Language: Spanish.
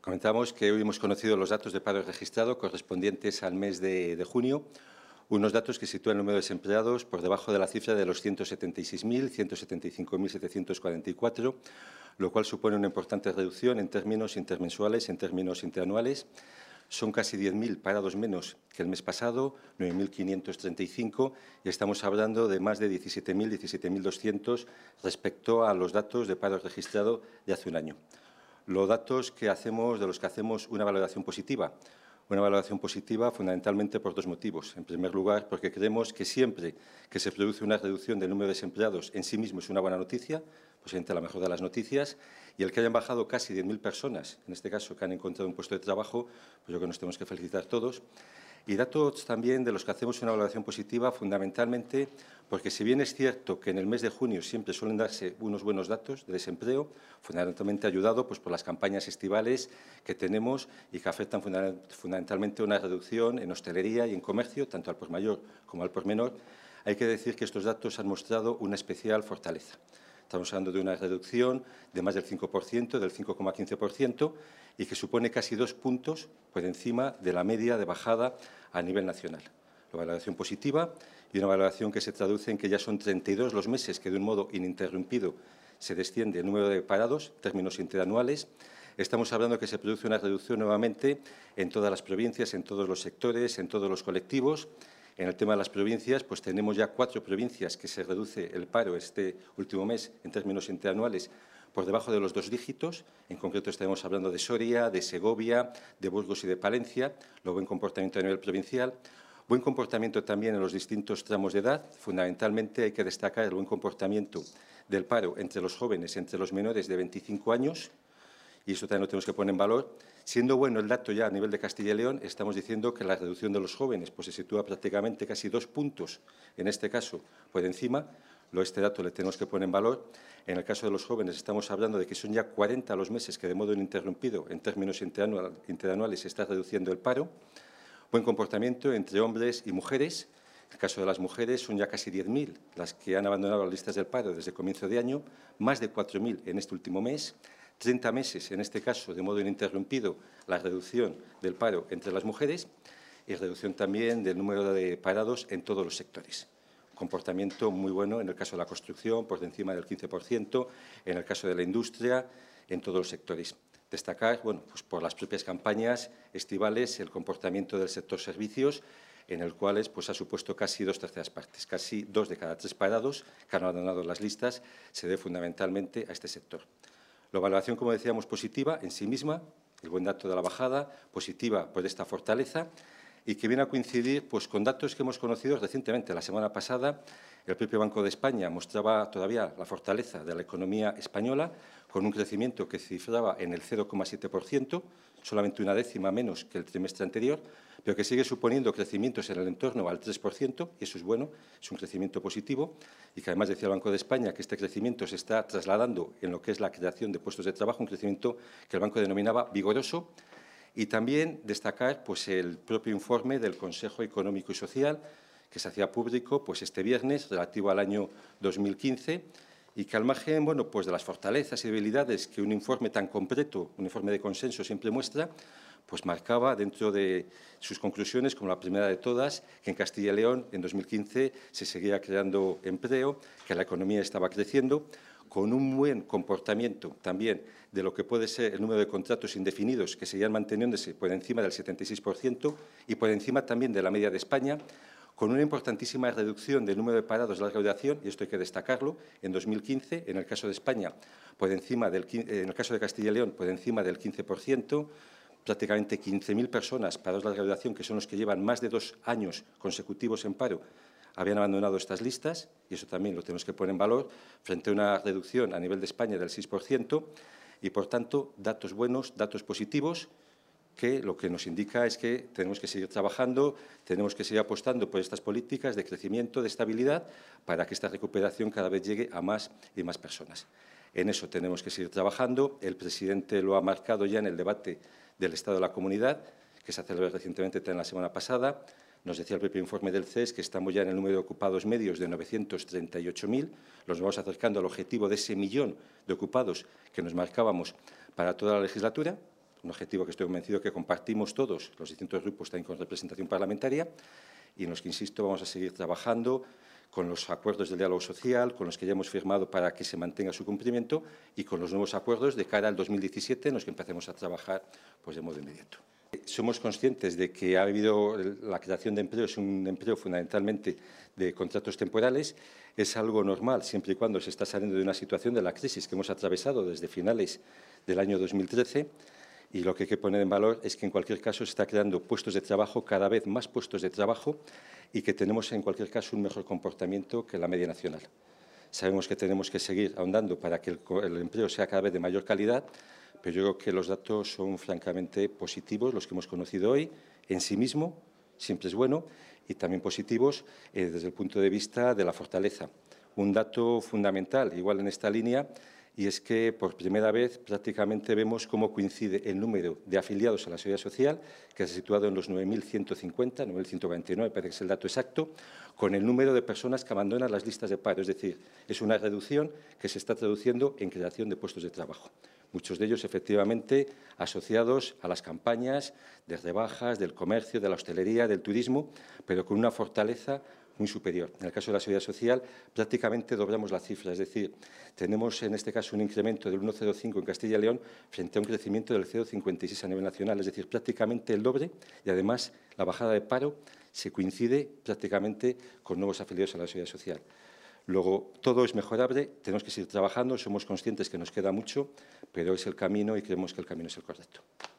Comentamos que hoy hemos conocido los datos de paro registrado correspondientes al mes de junio, unos datos que sitúan el número de desempleados por debajo de la cifra de los 176.000, 175.744, lo cual supone una importante reducción en términos intermensuales, en términos interanuales. Son casi 10.000 parados menos que el mes pasado, 9.535, y estamos hablando de más de 17.000, 17.200 respecto a los datos de paro registrado de hace un año. Los datos de los que hacemos una valoración positiva. Una valoración positiva fundamentalmente por dos motivos. En primer lugar, porque creemos que siempre que se produce una reducción del número de desempleados en sí mismo es una buena noticia, posiblemente la mejor de las noticias, y el que hayan bajado casi 10.000 personas, en este caso que han encontrado un puesto de trabajo, pues yo creo que nos tenemos que felicitar todos. Y datos también de los que hacemos una valoración positiva fundamentalmente porque si bien es cierto que en el mes de junio siempre suelen darse unos buenos datos de desempleo, fundamentalmente ayudado pues, por las campañas estivales que tenemos y que afectan fundamentalmente a una reducción en hostelería y en comercio, tanto al por mayor como al por menor, hay que decir que estos datos han mostrado una especial fortaleza. Estamos hablando de una reducción de más del 5%, del 5,15%, y que supone casi 2 puntos por encima de la media de bajada a nivel nacional. La valoración positiva y una valoración que se traduce en que ya son 32 los meses que de un modo ininterrumpido se desciende el número de parados, términos interanuales. Estamos hablando que se produce una reducción nuevamente en todas las provincias, en todos los sectores, en todos los colectivos. En el tema de las provincias, pues tenemos ya 4 provincias que se reduce el paro este último mes en términos interanuales por debajo de los 2 dígitos. En concreto estaremos hablando de Soria, de Segovia, de Burgos y de Palencia. Lo buen comportamiento a nivel provincial. Buen comportamiento también en los distintos tramos de edad. Fundamentalmente hay que destacar el buen comportamiento del paro entre los jóvenes, entre los menores de 25 años, y eso también lo tenemos que poner en valor. Siendo bueno el dato ya a nivel de Castilla y León, estamos diciendo que la reducción de los jóvenes pues, se sitúa prácticamente casi 2 puntos, en este caso, por encima. Este dato le tenemos que poner en valor. En el caso de los jóvenes estamos hablando de que son ya 40 los meses que de modo ininterrumpido, en términos interanuales, se está reduciendo el paro. Buen comportamiento entre hombres y mujeres. En el caso de las mujeres son ya casi 10.000 las que han abandonado las listas del paro desde el comienzo de año, más de 4.000 en este último mes. 30 meses, en este caso, de modo ininterrumpido, la reducción del paro entre las mujeres y reducción también del número de parados en todos los sectores. Comportamiento muy bueno en el caso de la construcción, por encima del 15%, en el caso de la industria, en todos los sectores. Destacar, bueno, pues por las propias campañas estivales, el comportamiento del sector servicios, en el cual pues, ha supuesto casi 2/3 partes, casi 2 de cada 3 parados que han abandonado las listas se debe fundamentalmente a este sector. La valoración, como decíamos, positiva en sí misma, el buen dato de la bajada, positiva por esta fortaleza y que viene a coincidir pues, con datos que hemos conocido recientemente. La semana pasada, el propio Banco de España mostraba todavía la fortaleza de la economía española con un crecimiento que cifraba en el 0,7%, solamente una décima menos que el trimestre anterior, pero que sigue suponiendo crecimientos en el entorno al 3%, y eso es bueno, es un crecimiento positivo, y que además decía el Banco de España que este crecimiento se está trasladando en lo que es la creación de puestos de trabajo, un crecimiento que el Banco denominaba vigoroso. Y también destacar pues, el propio informe del Consejo Económico y Social, que se hacía público pues, este viernes, relativo al año 2015, y que al margen bueno, pues, de las fortalezas y debilidades que un informe tan completo, un informe de consenso siempre muestra, pues marcaba dentro de sus conclusiones, como la primera de todas, que en Castilla y León en 2015 se seguía creando empleo, que la economía estaba creciendo, con un buen comportamiento también de lo que puede ser el número de contratos indefinidos que seguían manteniéndose por encima del 76% y por encima también de la media de España, con una importantísima reducción del número de parados de larga duración, y esto hay que destacarlo, en 2015, en el caso de España, en el caso de Castilla y León, por encima del 15%, prácticamente 15.000 personas parados de larga duración, que son los que llevan más de 2 años consecutivos en paro, habían abandonado estas listas, y eso también lo tenemos que poner en valor, frente a una reducción a nivel de España del 6%, y, por tanto, datos buenos, datos positivos, que lo que nos indica es que tenemos que seguir trabajando, tenemos que seguir apostando por estas políticas de crecimiento, de estabilidad, para que esta recuperación cada vez llegue a más y más personas. En eso tenemos que seguir trabajando. El presidente lo ha marcado ya en el debate del Estado de la Comunidad, que se celebró recientemente la semana pasada. Nos decía el propio informe del CES que estamos ya en el número de ocupados medios de 938.000. Nos vamos acercando al objetivo de ese 1.000.000 de ocupados que nos marcábamos para toda la legislatura. un objetivo que estoy convencido que compartimos todos, los distintos grupos también con representación parlamentaria, y en los que, insisto, vamos a seguir trabajando con los acuerdos del diálogo social, con los que ya hemos firmado para que se mantenga su cumplimiento y con los nuevos acuerdos de cara al 2017 en los que empecemos a trabajar pues, de modo inmediato. Somos conscientes de que ha habido la creación de empleo, es un empleo fundamentalmente de contratos temporales, es algo normal siempre y cuando se está saliendo de una situación de la crisis que hemos atravesado desde finales del año 2013 y lo que hay que poner en valor es que en cualquier caso se está creando puestos de trabajo, cada vez más puestos de trabajo y que tenemos en cualquier caso un mejor comportamiento que la media nacional. Sabemos que tenemos que seguir ahondando para que el empleo sea cada vez de mayor calidad, pero yo creo que los datos son francamente positivos, los que hemos conocido hoy, en sí mismo, siempre es bueno, y también positivos desde el punto de vista de la fortaleza. Un dato fundamental, igual en esta línea, y es que por primera vez prácticamente vemos cómo coincide el número de afiliados a la Seguridad Social, que se ha situado en los 9.150, 9.149, parece que es el dato exacto, con el número de personas que abandonan las listas de paro. Es decir, es una reducción que se está traduciendo en creación de puestos de trabajo. Muchos de ellos, efectivamente, asociados a las campañas de rebajas, del comercio, de la hostelería, del turismo, pero con una fortaleza muy superior. En el caso de la Seguridad Social, prácticamente doblamos la cifra, es decir, tenemos en este caso un incremento del 1,05 en Castilla y León frente a un crecimiento del 0,56 a nivel nacional, es decir, prácticamente el doble y, además, la bajada de paro se coincide prácticamente con nuevos afiliados a la Seguridad Social. Luego, todo es mejorable, tenemos que seguir trabajando, somos conscientes que nos queda mucho, pero es el camino y creemos que el camino es el correcto.